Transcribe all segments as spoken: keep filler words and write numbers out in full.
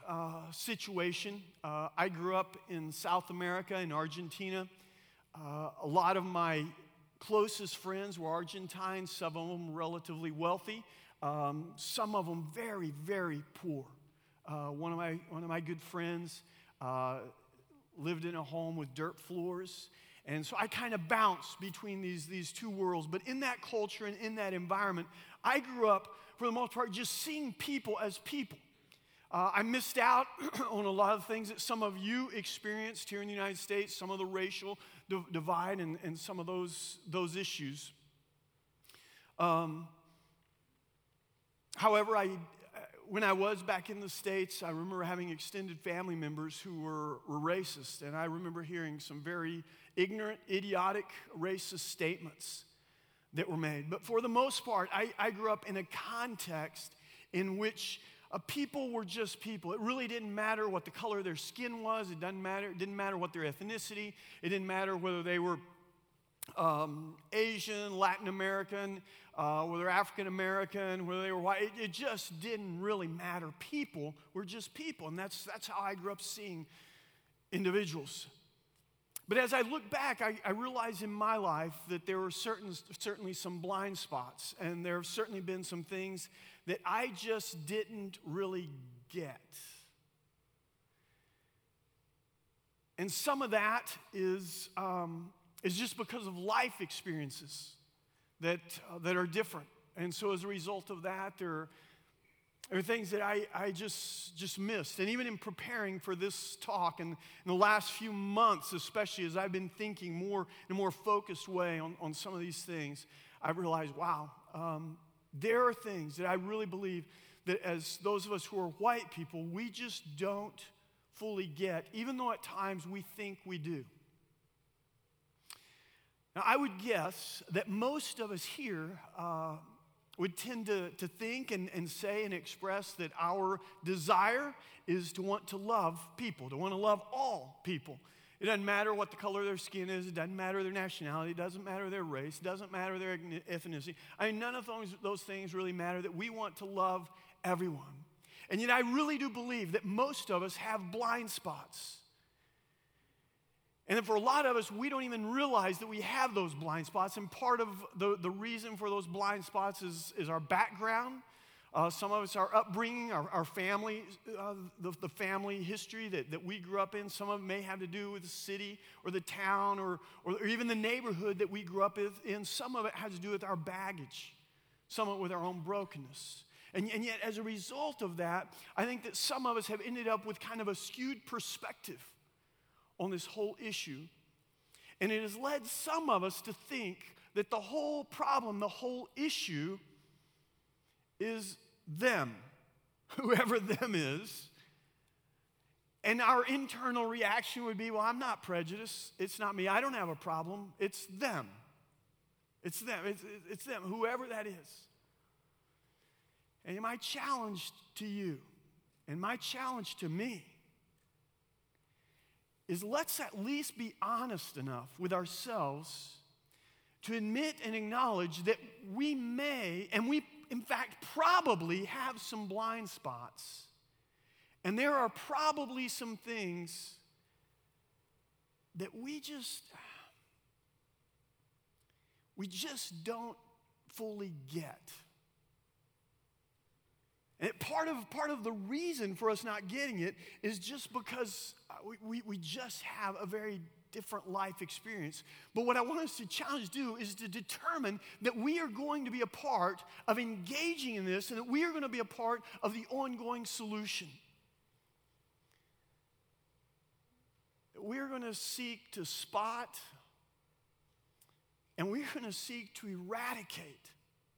uh, situation. Uh, I grew up in South America, in Argentina. Uh, a lot of my closest friends were Argentines, some of them relatively wealthy, um, some of them very, very poor. Uh, one of my one of my good friends uh, lived in a home with dirt floors, and so I kind of bounced between these, these two worlds. But in that culture and in that environment, I grew up, for the most part, just seeing people as people. Uh, I missed out on a lot of things that some of you experienced here in the United States, some of the racial d- divide and, and some of those, those issues. Um, however, I, when I was back in the States, I remember having extended family members who were, were racist, and I remember hearing some very ignorant, idiotic, racist statements that were made. But for the most part, I, I grew up in a context in which Uh, people were just people. It really didn't matter what the color of their skin was. It doesn't matter. It didn't matter what their ethnicity. It didn't matter whether they were um, Asian, Latin American, uh, whether they're African American, whether they were white. It, it just didn't really matter. People were just people, and that's that's how I grew up seeing individuals. But as I look back, I, I realize in my life that there were certain, certainly some blind spots, and there have certainly been some things that I just didn't really get. And some of that is, um, is just because of life experiences that, uh, that are different. And so as a result of that, there are There are things that I, I just, just missed. And even in preparing for this talk, and in the last few months especially, as I've been thinking more in a more focused way on, on some of these things, I've realized, wow, um, there are things that I really believe that as those of us who are white people, we just don't fully get, even though at times we think we do. Now, I would guess that most of us here uh, would tend to, to think and, and say and express that our desire is to want to love people, to want to love all people. It doesn't matter what the color of their skin is. It doesn't matter their nationality. It doesn't matter their race. It doesn't matter their ethnicity. I mean, none of those, those things really matter, that we want to love everyone. And yet I really do believe that most of us have blind spots. And that for a lot of us, we don't even realize that we have those blind spots. And part of the, the reason for those blind spots is, is our background. Uh, some of us, our upbringing, our, our family, uh, the, the family history that, that we grew up in. Some of it may have to do with the city or the town or, or even the neighborhood that we grew up in. Some of it has to do with our baggage. Some of it with our own brokenness. And, and yet, as a result of that, I think that some of us have ended up with kind of a skewed perspective on this whole issue. And it has led some of us to think that the whole problem, the whole issue is them, whoever them is. And our internal reaction would be, well, I'm not prejudiced. It's not me. I don't have a problem. It's them. It's them. It's, it's them, whoever that is. And my challenge to you, and my challenge to me, is let's at least be honest enough with ourselves to admit and acknowledge that we may, and we in fact probably have some blind spots. And there are probably some things that we just, we just don't fully get. And part of, part of the reason for us not getting it is just because we, we, we just have a very different life experience. But what I want us to challenge do is to determine that we are going to be a part of engaging in this, and that we are going to be a part of the ongoing solution. We are going to seek to spot, and we're going to seek to eradicate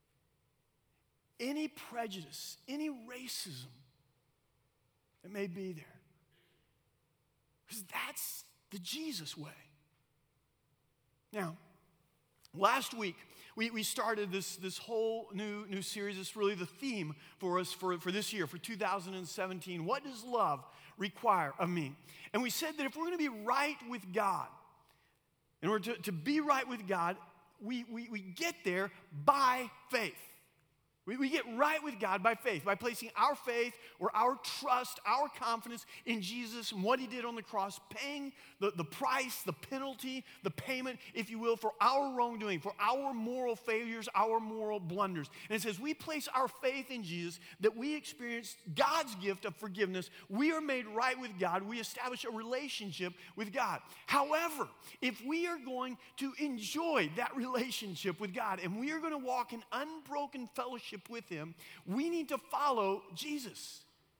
any prejudice, any racism that may be there. Because that's the Jesus way. Now, last week, we, we started this, this whole new, new series. It's really the theme for us for, for this year, for two thousand seventeen. What does love require of me? And we said that if we're going to be right with God, in order to, to be right with God, we, we, we get there by faith. We, we get right with God by faith, by placing our faith or our trust, our confidence in Jesus and what he did on the cross, paying the, the price, the penalty, the payment, if you will, for our wrongdoing, for our moral failures, our moral blunders. And it says we place our faith in Jesus, that we experience God's gift of forgiveness. We are made right with God. We establish a relationship with God. However, if we are going to enjoy that relationship with God and we are going to walk in unbroken fellowship with him, we need to follow Jesus.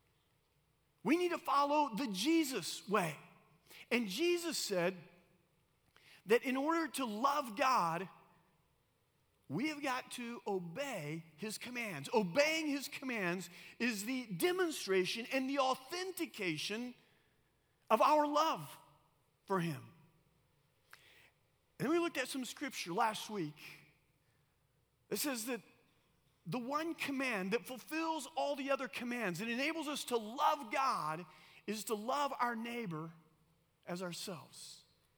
We need to follow the Jesus way. And Jesus said that in order to love God, we have got to obey his commands. Obeying his commands is the demonstration and the authentication of our love for him. And we looked at some scripture last week that says that the one command that fulfills all the other commands and enables us to love God is to love our neighbor as ourselves.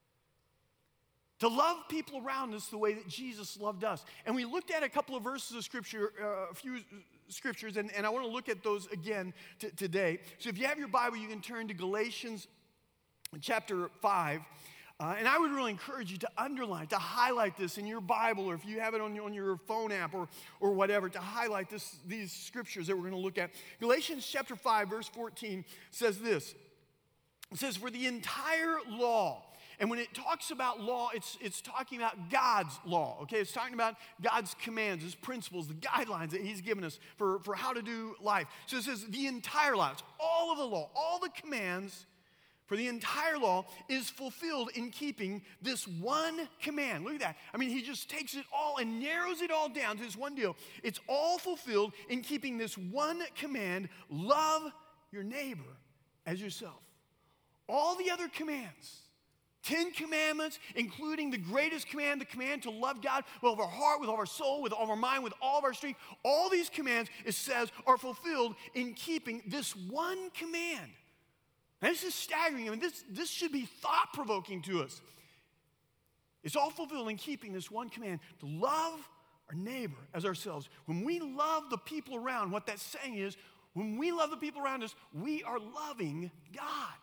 To love people around us the way that Jesus loved us. And we looked at a couple of verses of scripture, uh, a few scriptures, and, and I want to look at those again t- today. So if you have your Bible, you can turn to Galatians chapter five. Uh, and I would really encourage you to underline, to highlight this in your Bible, or if you have it on your, on your phone app or, or whatever, to highlight this, these scriptures that we're going to look at. Galatians chapter five, verse fourteen says this. It says, for the entire law, and when it talks about law, it's, it's talking about God's law, okay? It's talking about God's commands, his principles, the guidelines that he's given us for, for how to do life. So it says the entire law, it's all of the law, all the commands. For the entire law is fulfilled in keeping this one command. Look at that. I mean, he just takes it all and narrows it all down to this one deal. It's all fulfilled in keeping this one command: love your neighbor as yourself. All the other commands, Ten Commandments, including the greatest command, the command to love God with all of our heart, with all of our soul, with all of our mind, with all of our strength. All these commands, it says, are fulfilled in keeping this one command. And this is staggering. I mean, this, this should be thought-provoking to us. It's all fulfilled in keeping this one command, to love our neighbor as ourselves. When we love the people around, what that's saying is, when we love the people around us, we are loving God.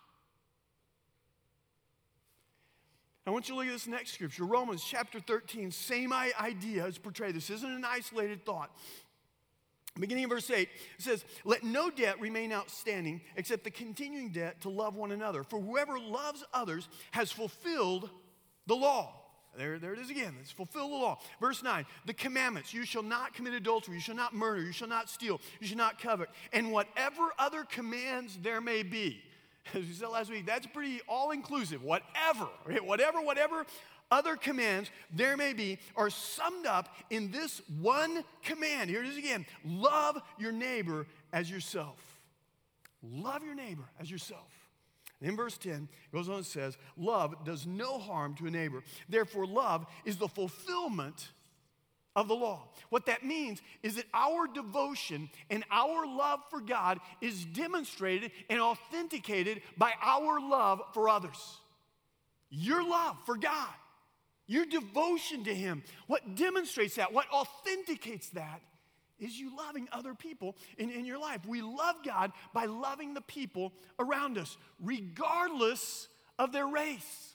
I want you to look at this next scripture, Romans chapter thirteen. Same idea is portrayed. This isn't an isolated thought. Beginning in verse eight, it says, let no debt remain outstanding except the continuing debt to love one another. For whoever loves others has fulfilled the law. There, there it is again. Let's fulfill the law. Verse nine, the commandments: you shall not commit adultery, you shall not murder, you shall not steal, you shall not covet, and whatever other commands there may be. As we said last week, that's pretty all-inclusive. Whatever, okay? whatever, whatever other commands there may be are summed up in this one command. Here it is again. Love your neighbor as yourself. Love your neighbor as yourself. And in verse ten, it goes on and says, love does no harm to a neighbor. Therefore, love is the fulfillment of the law. What that means is that our devotion and our love for God is demonstrated and authenticated by our love for others. Your love for God, your devotion to him, what demonstrates that, what authenticates that, is you loving other people in, in your life. We love God by loving the people around us, regardless of their race,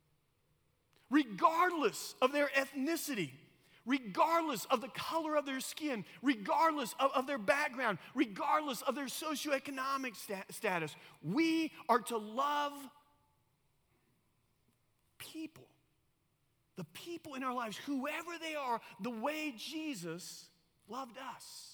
regardless of their ethnicity, regardless of the color of their skin, regardless of, of their background, regardless of their socioeconomic sta- status. We are to love people. The people in our lives, whoever they are, the way Jesus loved us.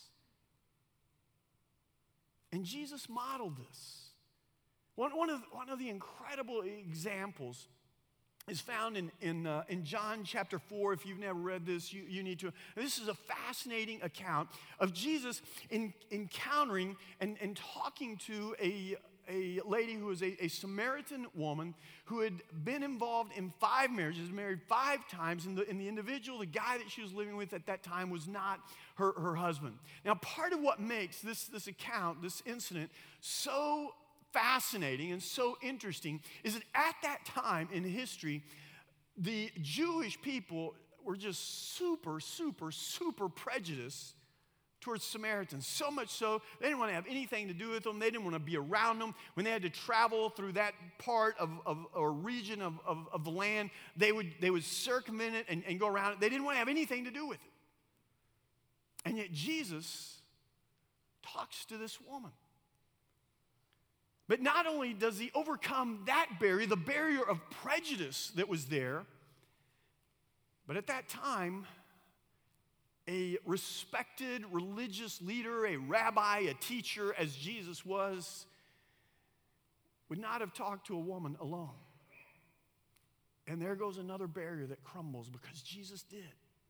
And Jesus modeled this. One, one, of, one of the incredible examples is found in, in, uh, in John chapter four. If you've never read this, you, you need to. This is a fascinating account of Jesus in, encountering and, and talking to a a lady who was a, a Samaritan woman who had been involved in five marriages, married five times, and the, and the individual, the guy that she was living with at that time, was not her, her husband. Now, part of what makes this, this account, this incident, so fascinating and so interesting is that at that time in history, the Jewish people were just super, super, super prejudiced towards Samaritans. So much so, they didn't want to have anything to do with them. They didn't want to be around them. When they had to travel through that part of, of or region of, of, of the land, they would, they would circumvent it and, and go around it. They didn't want to have anything to do with it. And yet Jesus talks to this woman. But not only does he overcome that barrier, the barrier of prejudice that was there, but at that time, a respected religious leader, a rabbi, a teacher, as Jesus was, would not have talked to a woman alone. And there goes another barrier that crumbles because Jesus did.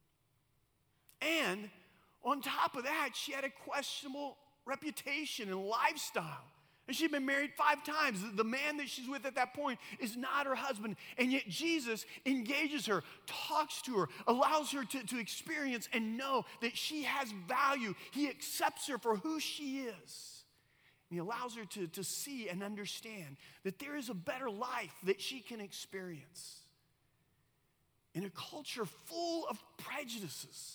And on top of that, she had a questionable reputation and lifestyle. And she'd been married five times. The man that she's with at that point is not her husband. And yet Jesus engages her, talks to her, allows her to, to experience and know that she has value. He accepts her for who she is. And he allows her to, to see and understand that there is a better life that she can experience in a culture full of prejudices.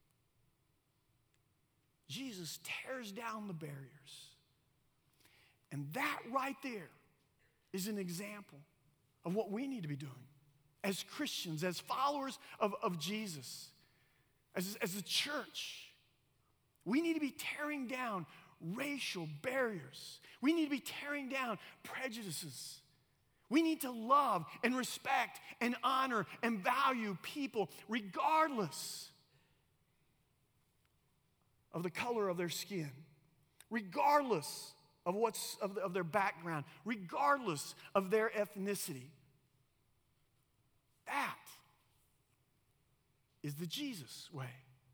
Jesus tears down the barriers. And that right there is an example of what we need to be doing as Christians, as followers of, of Jesus, as, as a church. We need to be tearing down racial barriers. We need to be tearing down prejudices. We need to love and respect and honor and value people regardless of the color of their skin, regardless of what's of, the, of their background, regardless of their ethnicity. That is the Jesus way.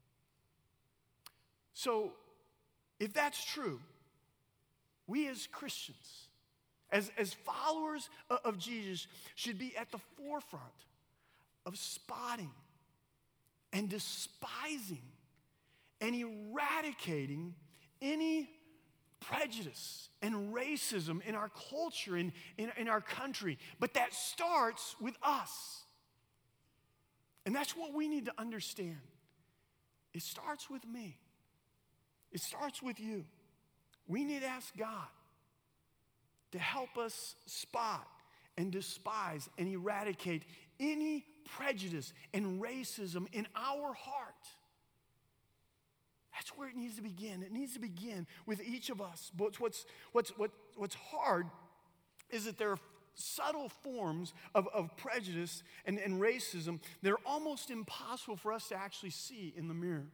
So, if that's true, we as Christians, as, as followers of, of Jesus, should be at the forefront of spotting and despising and eradicating any prejudice and racism in our culture, in, in, in our country. But that starts with us. And that's what we need to understand. It starts with me. It starts with you. We need to ask God to help us spot and despise and eradicate any prejudice and racism in our heart. That's where it needs to begin. It needs to begin with each of us. But what's, what's, what, what's hard is that there are subtle forms of, of prejudice and, and racism that are almost impossible for us to actually see in the mirror.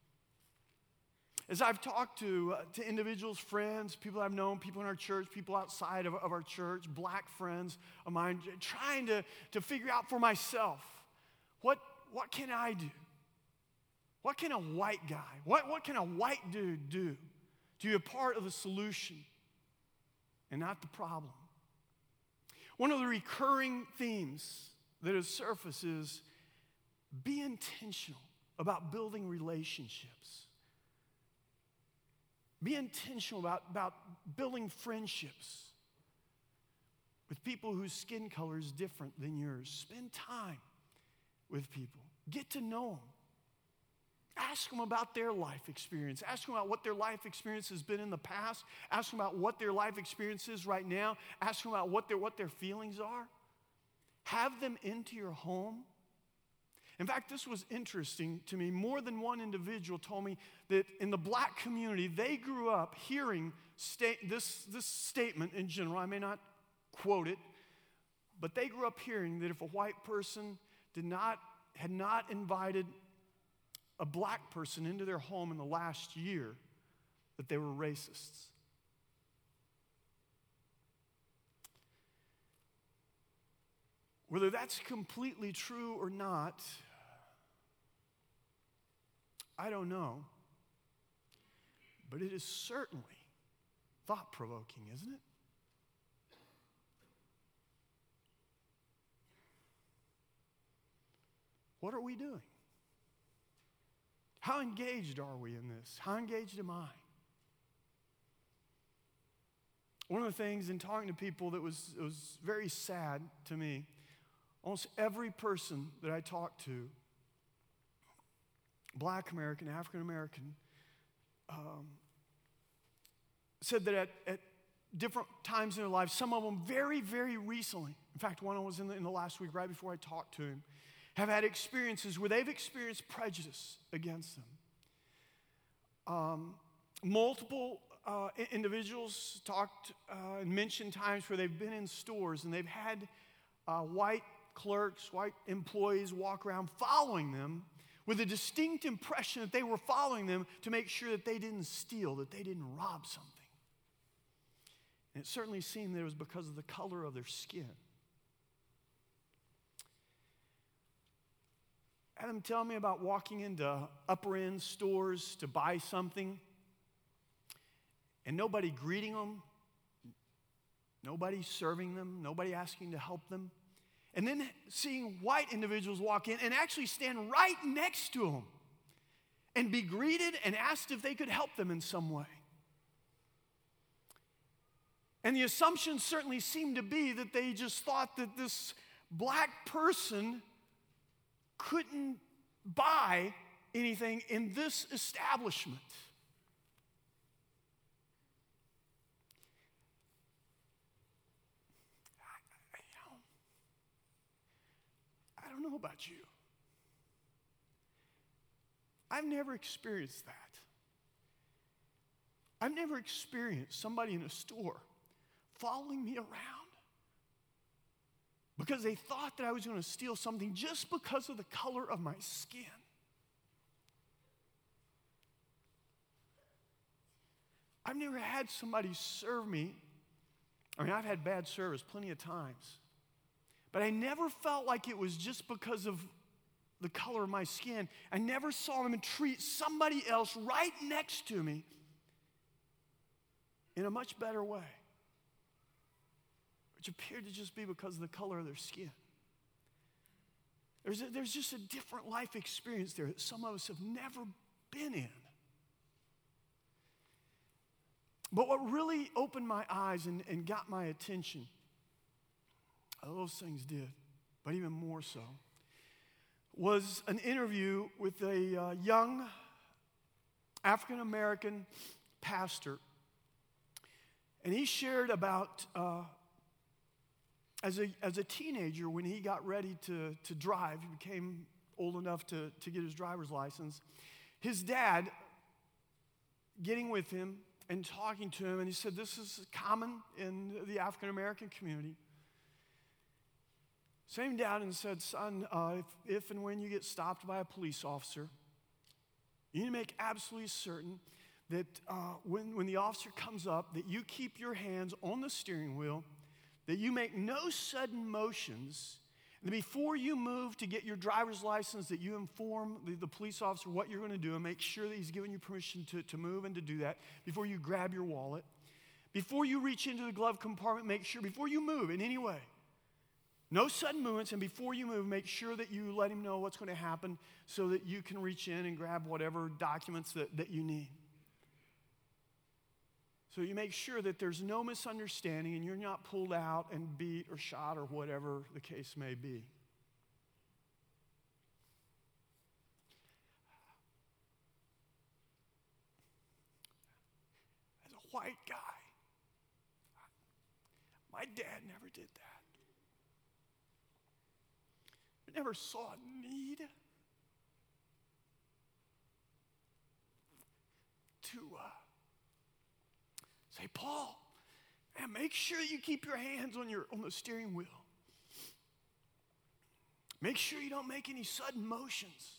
As I've talked to, uh, to individuals, friends, people I've known, people in our church, people outside of, of our church, black friends of mine, trying to, to figure out for myself, what, what can I do? What can a white guy, what, what can a white dude do to be a part of the solution and not the problem? One of the recurring themes that has surfaced is be intentional about building relationships. Be intentional about, about building friendships with people whose skin color is different than yours. Spend time with people. Get to know them. Ask them about their life experience. Ask them about what their life experience has been in the past. Ask them about what their life experience is right now. Ask them about what their, what their feelings are. Have them into your home. In fact, this was interesting to me. More than one individual told me that in the black community, they grew up hearing sta- this, this statement in general. I may not quote it, but they grew up hearing that if a white person did not, had not invited a black person into their home in the last year, that they were racists. Whether that's completely true or not, I don't know. But it is certainly thought-provoking, isn't it? What are we doing? How engaged are we in this? How engaged am I? One of the things in talking to people that was, it was very sad to me, almost every person that I talked to, Black American, African American, um, said that at, at different times in their lives, some of them very, very recently, in fact, one was in the, in the last week right before I talked to him, have had experiences where they've experienced prejudice against them. Um, multiple uh, individuals talked uh, and mentioned times where they've been in stores and they've had uh, white clerks, white employees walk around following them with a distinct impression that they were following them to make sure that they didn't steal, that they didn't rob something. And it certainly seemed that it was because of the color of their skin. Had them tell me about walking into upper end stores to buy something and nobody greeting them, nobody serving them, nobody asking to help them. And then seeing white individuals walk in and actually stand right next to them and be greeted and asked if they could help them in some way. And the assumption certainly seemed to be that they just thought that this black person couldn't buy anything in this establishment. I, I, you know, I don't know about you. I've never experienced that. I've never experienced somebody in a store following me around because they thought that I was going to steal something just because of the color of my skin. I've never had somebody serve me. I mean, I've had bad service plenty of times, but I never felt like it was just because of the color of my skin. I never saw them treat somebody else right next to me in a much better way, which appeared to just be because of the color of their skin. There's, a, there's just a different life experience there that some of us have never been in. But what really opened my eyes and, and got my attention, all those things did, but even more so, was an interview with a uh, young African-American pastor. And he shared about, uh, as, a, as a teenager, when he got ready to, to drive, he became old enough to, to get his driver's license, his dad getting with him and talking to him, and he said, this is common in the African-American community. Sat him down and said, son, uh, if, if and when you get stopped by a police officer, you need to make absolutely certain that uh, when, when the officer comes up, that you keep your hands on the steering wheel, that you make no sudden motions, and before you move to get your driver's license, that you inform the, the police officer what you're going to do and make sure that he's given you permission to, to move and to do that before you grab your wallet. Before you reach into the glove compartment, make sure, before you move in any way, no sudden movements, and before you move, make sure that you let him know what's going to happen so that you can reach in and grab whatever documents that, that you need. So you make sure that there's no misunderstanding and you're not pulled out and beat or shot or whatever the case may be. As a white guy, my dad never did that. I never saw a need to uh, say, Paul, man, make sure you keep your hands on your on the steering wheel. Make sure you don't make any sudden motions.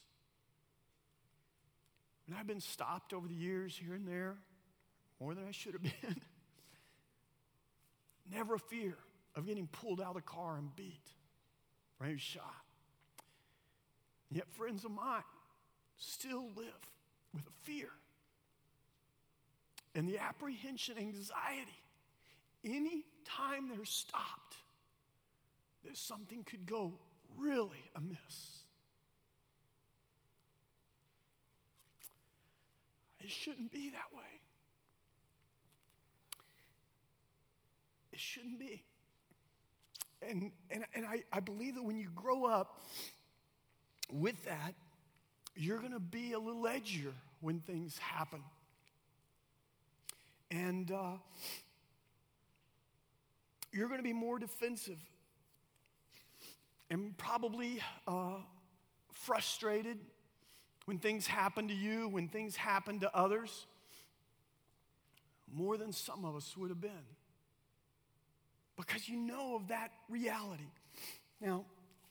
And I've been stopped over the years here and there, more than I should have been. Never a fear of getting pulled out of the car and beat or maybe shot. And yet friends of mine still live with a fear and the apprehension, anxiety, any time they're stopped, that something could go really amiss. It shouldn't be that way. It shouldn't be. And, and, and I, I believe that when you grow up with that, you're going to be a little edgier when things happen. And uh, you're going to be more defensive and probably uh, frustrated when things happen to you, when things happen to others, more than some of us would have been. Because you know of that reality. Now,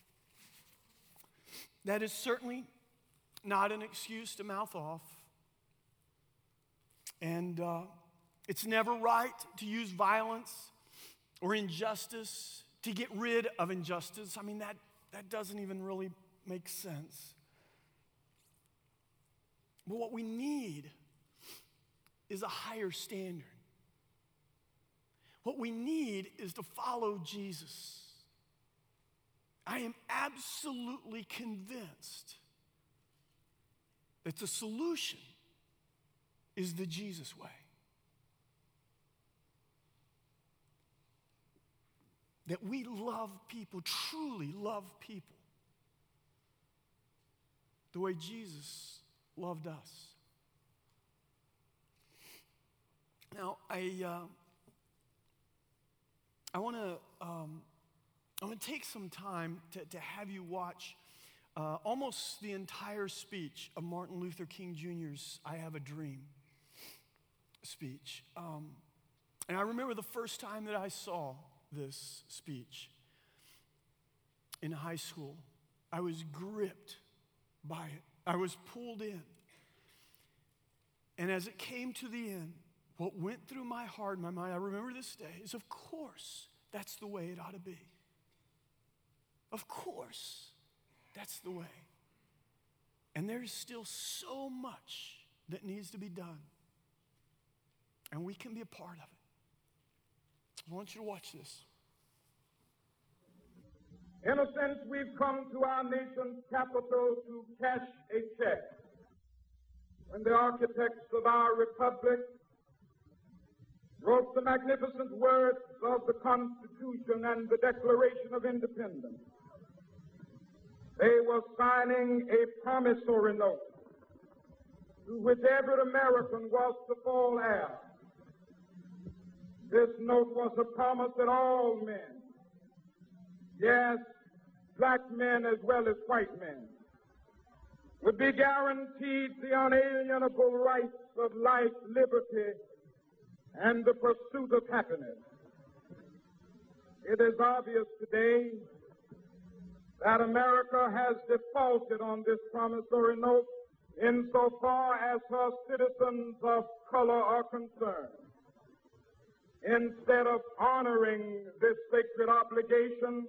that is certainly not an excuse to mouth off. And uh, it's never right to use violence or injustice to get rid of injustice. I mean, that, that doesn't even really make sense. But what we need is a higher standard. What we need is to follow Jesus. I am absolutely convinced that the solution is the Jesus way. That we love people, truly love people, the way Jesus loved us. Now, I uh, I want to um, I want to take some time to, to have you watch uh, almost the entire speech of Martin Luther King Junior's "I Have a Dream" speech. Um, and I remember the first time that I saw this speech in high school. I was gripped by it. I was pulled in. And as it came to the end, what went through my heart and my mind, I remember this day, is of course, that's the way it ought to be. Of course, that's the way. And there's still so much that needs to be done. And we can be a part of it. I want you to watch this. In a sense, we've come to our nation's capital to cash a check. When the architects of our republic wrote the magnificent words of the Constitution and the Declaration of Independence, they were signing a promissory note to which every American was to fall heir. This note was a promise that all men, yes, black men as well as white men, would be guaranteed the unalienable rights of life, liberty, and the pursuit of happiness. It is obvious today that America has defaulted on this promissory note insofar as her citizens of color are concerned. Instead of honoring this sacred obligation,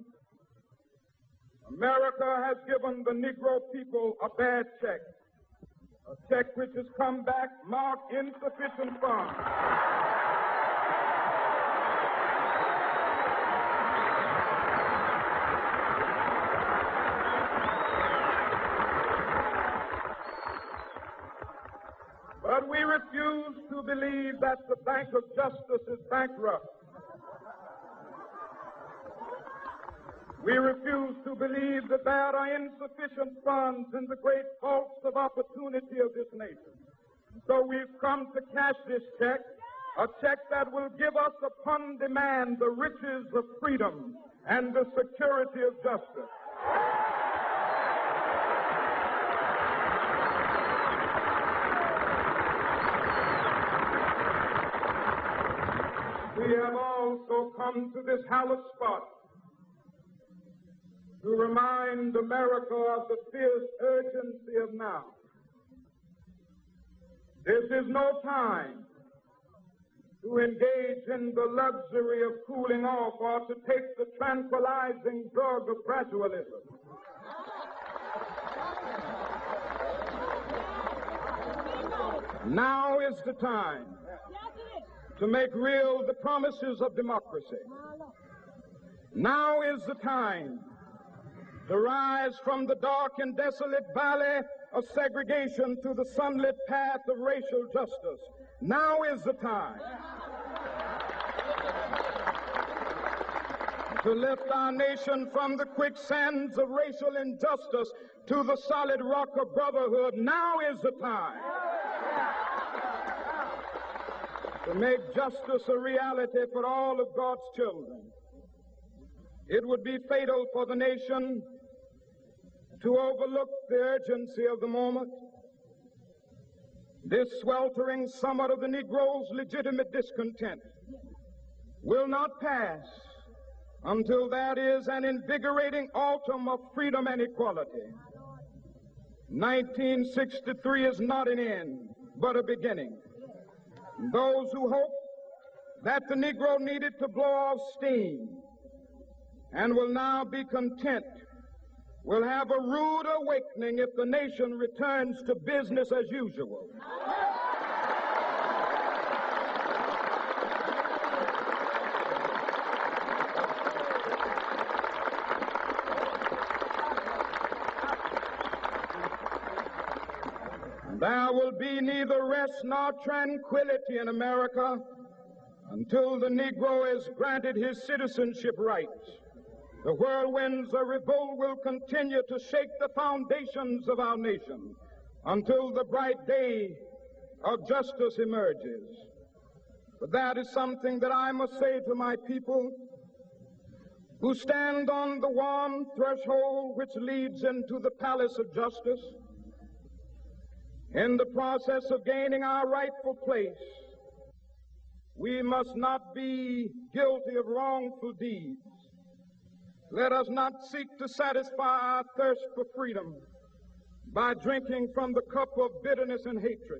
America has given the Negro people a bad check, a check which has come back marked insufficient funds. But we refuse to believe that the Bank of Justice is bankrupt. We refuse to believe that there are insufficient funds in the great vaults of opportunity of this nation. So we've come to cash this check, a check that will give us upon demand the riches of freedom and the security of justice. We have also come to this hallowed spot to remind America of the fierce urgency of now. This is no time to engage in the luxury of cooling off or to take the tranquilizing drug of gradualism. Now is the time to make real the promises of democracy. Now is the time to rise from the dark and desolate valley of segregation to the sunlit path of racial justice. Now is the time to lift our nation from the quicksands of racial injustice to the solid rock of brotherhood. Now is the time to make justice a reality for all of God's children. It would be fatal for the nation to overlook the urgency of the moment. This sweltering summit of the Negro's legitimate discontent will not pass until there is an invigorating autumn of freedom and equality. nineteen sixty-three is not an end, but a beginning. Those who hope that the Negro needed to blow off steam and will now be content will have a rude awakening if the nation returns to business as usual. There will be neither rest nor tranquility in America until the Negro is granted his citizenship rights. The whirlwinds of revolt will continue to shake the foundations of our nation until the bright day of justice emerges. But that is something that I must say to my people who stand on the warm threshold which leads into the palace of justice. In the process of gaining our rightful place, we must not be guilty of wrongful deeds. Let us not seek to satisfy our thirst for freedom by drinking from the cup of bitterness and hatred.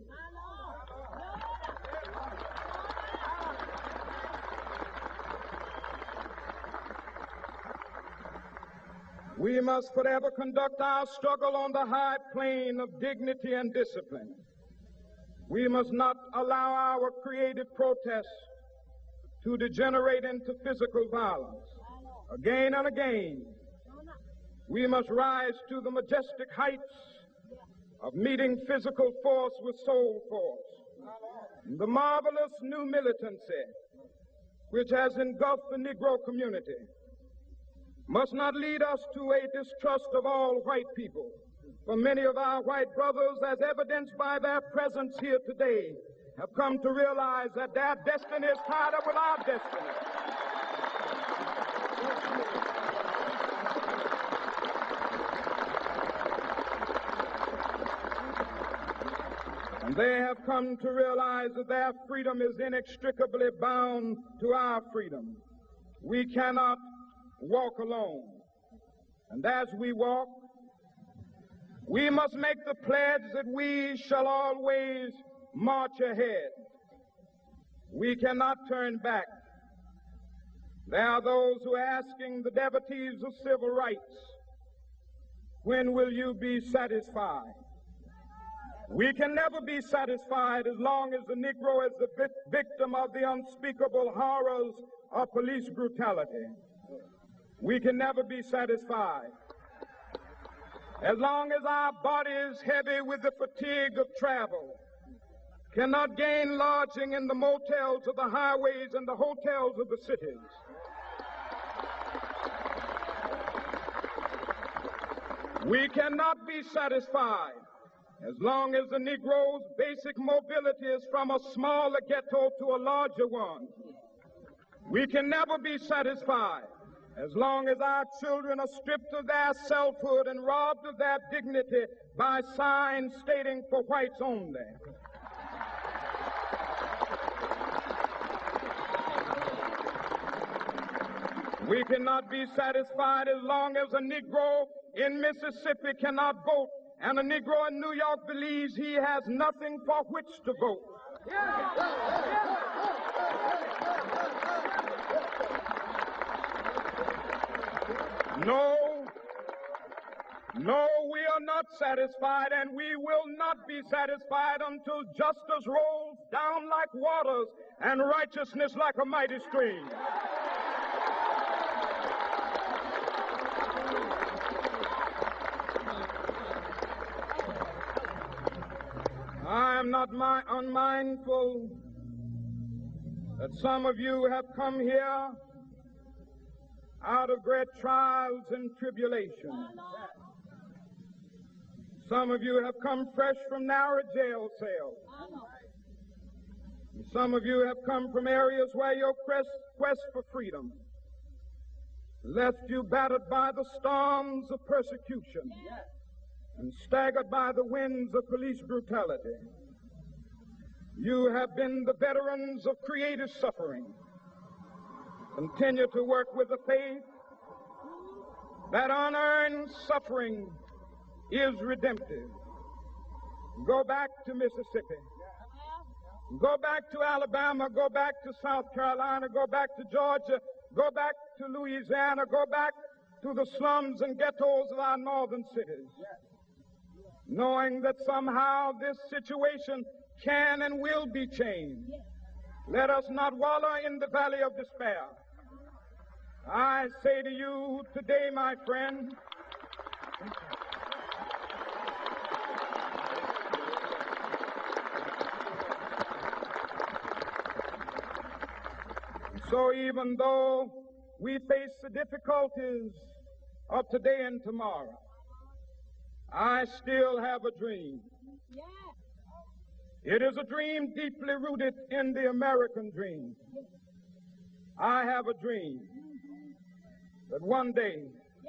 We must forever conduct our struggle on the high plane of dignity and discipline. We must not allow our creative protests to degenerate into physical violence. Again and again, we must rise to the majestic heights of meeting physical force with soul force. The marvelous new militancy which has engulfed the Negro community must not lead us to a distrust of all white people. For many of our white brothers, as evidenced by their presence here today, have come to realize that their destiny is tied up with our destiny. And they have come to realize that their freedom is inextricably bound to our freedom. We cannot walk alone. And as we walk, we must make the pledge that we shall always march ahead. We cannot turn back. There are those who are asking the devotees of civil rights, when will you be satisfied? We can never be satisfied as long as the Negro is the victim of the unspeakable horrors of police brutality. We can never be satisfied as long as our bodies, heavy with the fatigue of travel, cannot gain lodging in the motels of the highways and the hotels of the cities. We cannot be satisfied as long as the Negro's basic mobility is from a smaller ghetto to a larger one. We can never be satisfied as long as our children are stripped of their selfhood and robbed of their dignity by signs stating for whites only. We cannot be satisfied as long as a Negro in Mississippi cannot vote and a Negro in New York believes he has nothing for which to vote. No, no, we are not satisfied, and we will not be satisfied until justice rolls down like waters and righteousness like a mighty stream. I am not my unmindful that some of you have come here out of great trials and tribulations. Some of you have come fresh from narrow jail cells. Some of you have come from areas where your quest, quest for freedom left you battered by the storms of persecution and staggered by the winds of police brutality. You have been the veterans of creative suffering. Continue to work with the faith that unearned suffering is redemptive. Go back to Mississippi. Go back to Alabama. Go back to South Carolina. Go back to Georgia. Go back to Louisiana. Go back to the slums and ghettos of our northern cities, knowing that somehow this situation can and will be changed. Let us not wallow in the valley of despair. I say to you today, my friend, so even though we face the difficulties of today and tomorrow, I still have a dream. It is a dream deeply rooted in the American dream. I have a dream that one day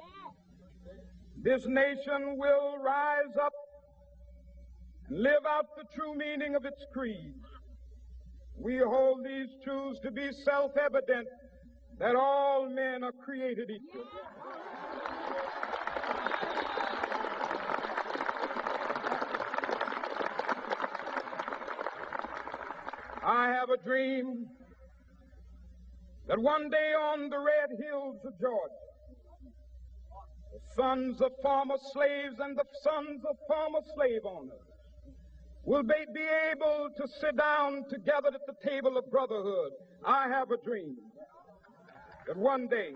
this nation will rise up and live out the true meaning of its creed. We hold these truths to be self-evident, that all men are created equal. I have a dream that one day on the red hills of Georgia, the sons of former slaves and the sons of former slave owners will be, be able to sit down together at the table of brotherhood. I have a dream that one day,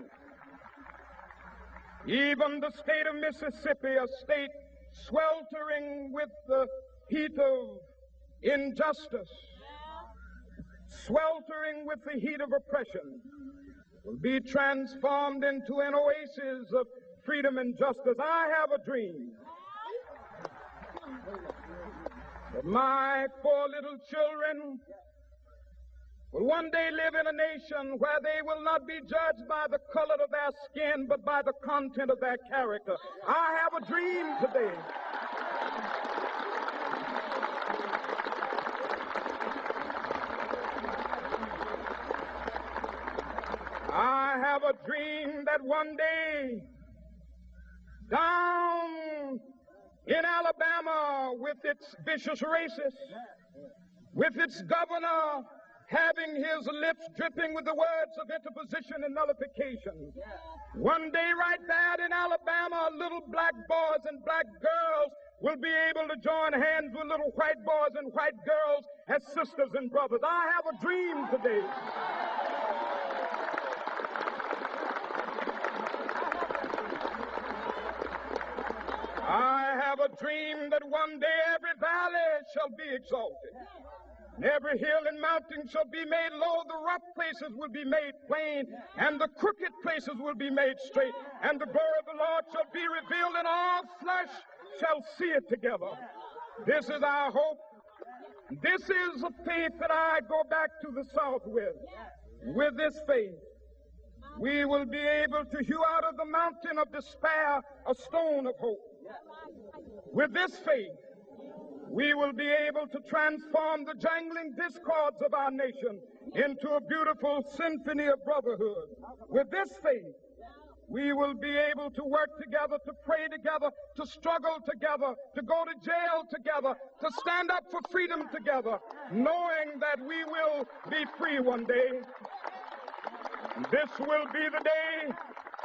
even the state of Mississippi, a state sweltering with the heat of injustice, sweltering with the heat of oppression, will be transformed into an oasis of freedom and justice. I have a dream that my four little children will one day live in a nation where they will not be judged by the color of their skin, but by the content of their character. I have a dream today. I have a dream that one day, down in Alabama, with its vicious racists, with its governor having his lips dripping with the words of interposition and nullification, one day right there in Alabama, little black boys and black girls will be able to join hands with little white boys and white girls as sisters and brothers. I have a dream today. I have a dream that one day every valley shall be exalted, and every hill and mountain shall be made low, the rough places will be made plain, and the crooked places will be made straight, and the glory of the Lord shall be revealed, and all flesh shall see it together. This is our hope. This is a faith that I go back to the South with. With this faith, we will be able to hew out of the mountain of despair a stone of hope. With this faith, we will be able to transform the jangling discords of our nation into a beautiful symphony of brotherhood. With this faith, we will be able to work together, to pray together, to struggle together, to go to jail together, to stand up for freedom together, knowing that we will be free one day. This will be the day.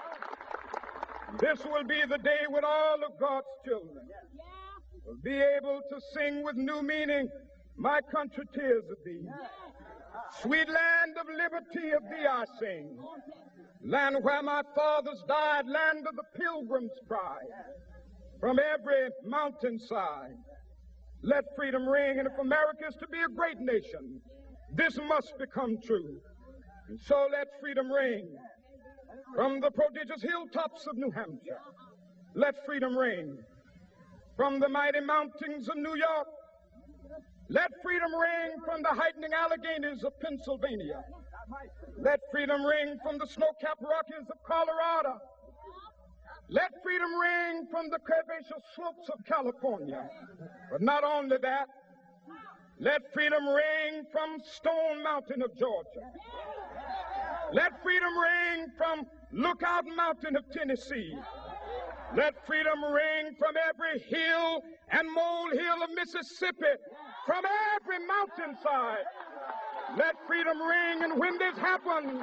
This will be the day when all of God's children will be able to sing with new meaning, my country, tears of thee. Sweet land of liberty, of thee I sing. Land where my fathers died, land of the pilgrim's pride. From every mountainside, let freedom ring. And if America is to be a great nation, this must become true. And so let freedom ring. From the prodigious hilltops of New Hampshire, let freedom ring. From the mighty mountains of New York, Let freedom ring from the heightening Alleghenies of Pennsylvania. Let freedom ring from the snow-capped Rockies of Colorado. Let freedom ring from the curvaceous slopes of California. But not only that, let freedom ring from Stone Mountain of Georgia. Let freedom ring from Lookout Mountain of Tennessee. Let freedom ring from every hill and molehill of Mississippi, from every mountainside. Let freedom ring, and when this happens,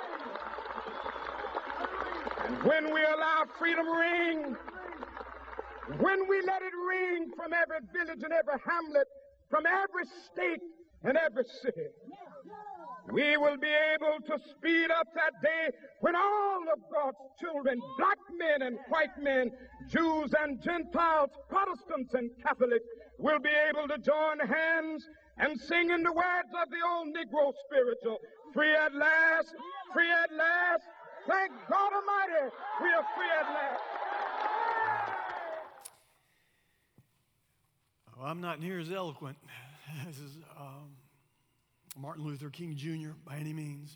and when we allow freedom ring, when we let it ring from every village and every hamlet, from every state and every city, we will be able to speed up that day when all of God's children, black men and white men, Jews and Gentiles, Protestants and Catholics, will be able to join hands and sing in the words of the old Negro spiritual, free at last, free at last. Thank God Almighty, we are free at last. Well, I'm not near as eloquent as um, Martin Luther King Junior by any means.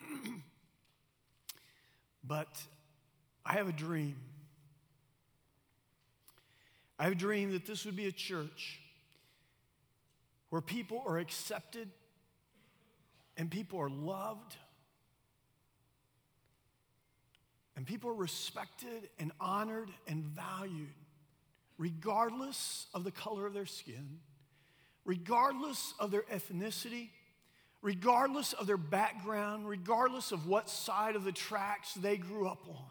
But I have a dream. I have a dream that this would be a church where people are accepted and people are loved and people are respected and honored and valued regardless of the color of their skin, regardless of their ethnicity, regardless of their background, regardless of what side of the tracks they grew up on.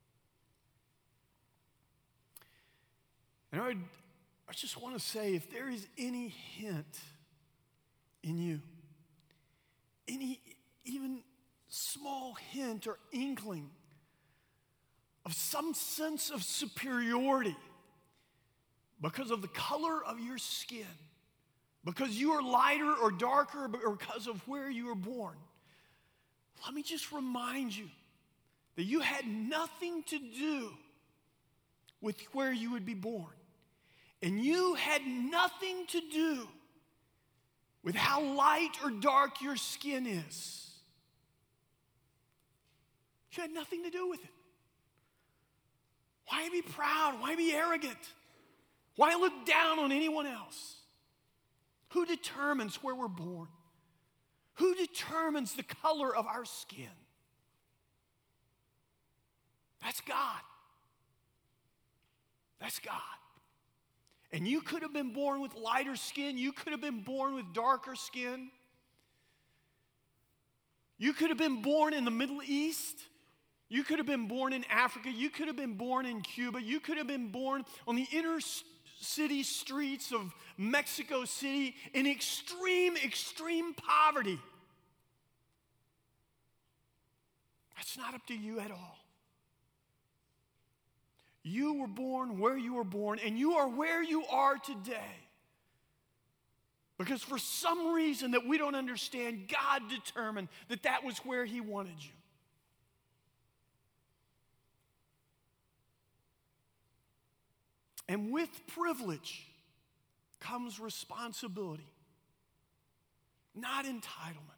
And I, would, I just want to say, if there is any hint in you, any even small hint or inkling of some sense of superiority because of the color of your skin, because you are lighter or darker, or because of where you were born, let me just remind you that you had nothing to do with where you would be born. And you had nothing to do with how light or dark your skin is. You had nothing to do with it. Why be proud? Why be arrogant? Why look down on anyone else? Who determines where we're born? Who determines the color of our skin? That's God. That's God. And you could have been born with lighter skin. You could have been born with darker skin. You could have been born in the Middle East. You could have been born in Africa. You could have been born in Cuba. You could have been born on the inner city streets of Mexico City in extreme, extreme poverty. That's not up to you at all. You were born where you were born, and you are where you are today. Because for some reason that we don't understand, God determined that that was where He wanted you. And with privilege comes responsibility, not entitlement.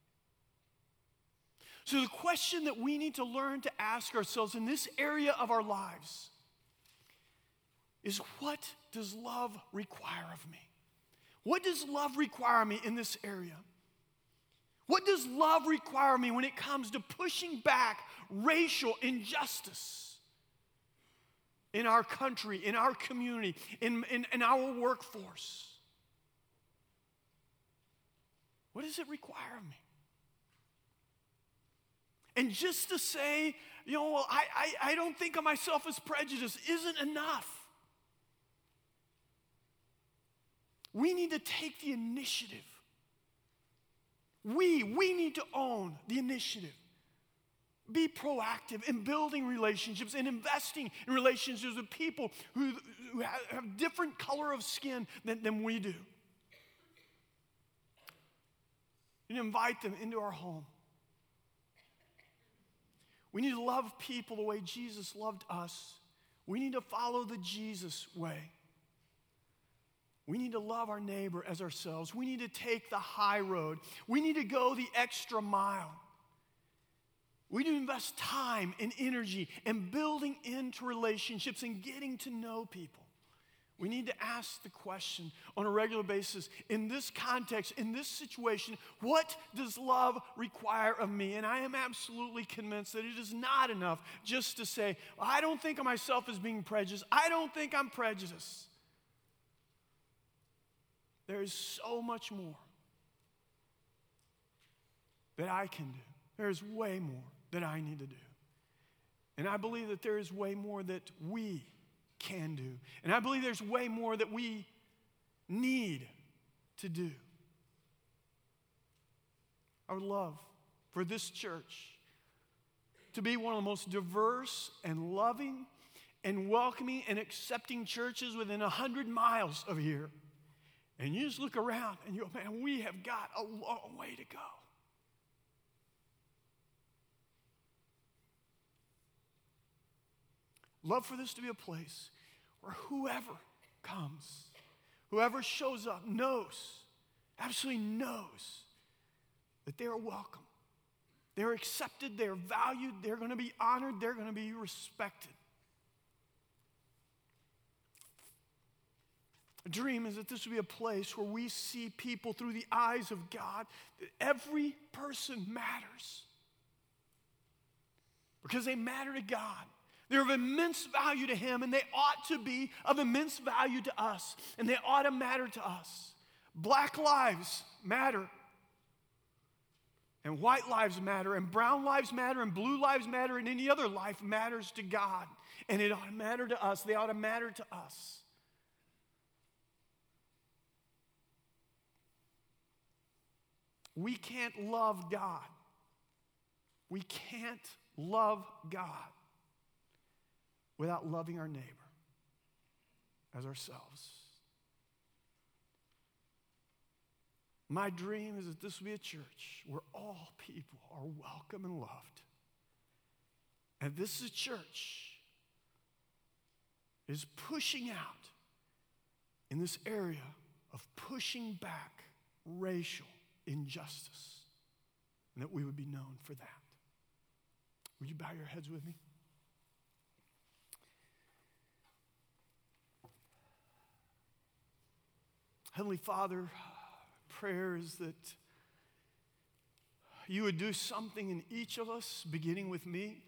So the question that we need to learn to ask ourselves in this area of our lives is, what does love require of me? What does love require me in this area? What does love require me when it comes to pushing back racial injustice in our country, in our community, in, in, in our workforce? What does it require of me? And just to say, you know, well, I, I, I don't think of myself as prejudiced isn't enough. We need to take the initiative. We, we need to own the initiative. Be proactive in building relationships and investing in relationships with people who, who have different color of skin than, than we do. And invite them into our home. We need to love people the way Jesus loved us. We need to follow the Jesus way. We need to love our neighbor as ourselves. We need to take the high road. We need to go the extra mile. We need to invest time and energy in building into relationships and getting to know people. We need to ask the question on a regular basis, in this context, in this situation, what does love require of me? And I am absolutely convinced that it is not enough just to say, I don't think of myself as being prejudiced. I don't think I'm prejudiced. There is so much more that I can do. There is way more that I need to do. And I believe that there is way more that we can do. And I believe there's way more that we need to do. I would love for this church to be one of the most diverse and loving and welcoming and accepting churches within a hundred miles of here. And you just look around and you go, man, we have got a long way to go. Love for this to be a place where whoever comes, whoever shows up knows, absolutely knows that they are welcome. They're accepted, they're valued, they're going to be honored, they're going to be respected. A dream is that this would be a place where we see people through the eyes of God, that every person matters because they matter to God. They're of immense value to Him, and they ought to be of immense value to us, and they ought to matter to us. Black lives matter, and white lives matter, and brown lives matter, and blue lives matter, and any other life matters to God, and it ought to matter to us. They ought to matter to us. We can't love God. We can't love God without loving our neighbor as ourselves. My dream is that this will be a church where all people are welcome and loved. And this is a church that is pushing out in this area of pushing back racial injustice, and that we would be known for that. Would you bow your heads with me? Heavenly Father, prayer is that you would do something in each of us, beginning with me,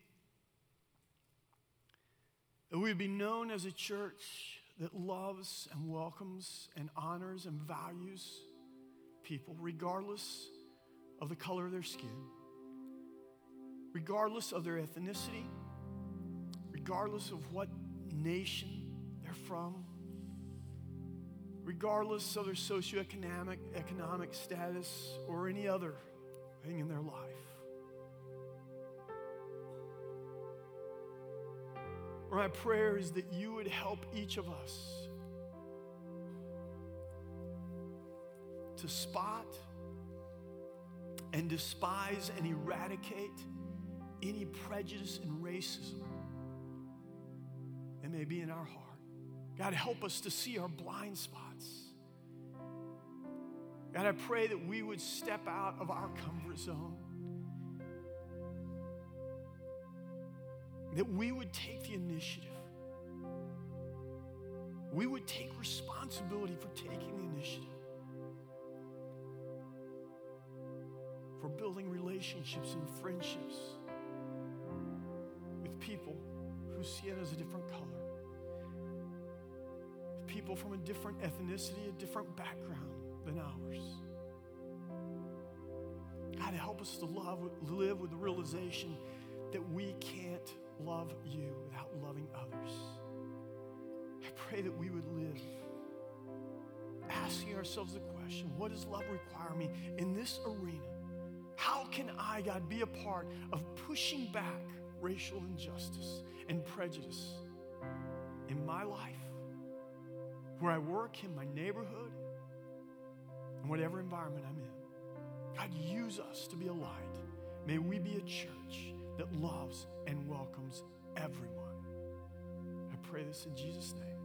that we would be known as a church that loves and welcomes and honors and values people, regardless of the color of their skin, regardless of their ethnicity, regardless of what nation they're from, regardless of their socioeconomic economic status or any other thing in their life. My prayer is that you would help each of us to spot and despise and eradicate any prejudice and racism that may be in our heart. God, help us to see our blind spots. God, I pray that we would step out of our comfort zone, that we would take the initiative. We would take responsibility for taking the initiative, for building relationships and friendships with people whose skin is a different color, with people from a different ethnicity, a different background than ours. God, help us to love, live with the realization that we can't love you without loving others. I pray that we would live asking ourselves the question, what does love require me in this arena? How can I, God, be a part of pushing back racial injustice and prejudice in my life, where I work, in my neighborhood, in whatever environment I'm in? God, use us to be a light. May we be a church that loves and welcomes everyone. I pray this in Jesus' name.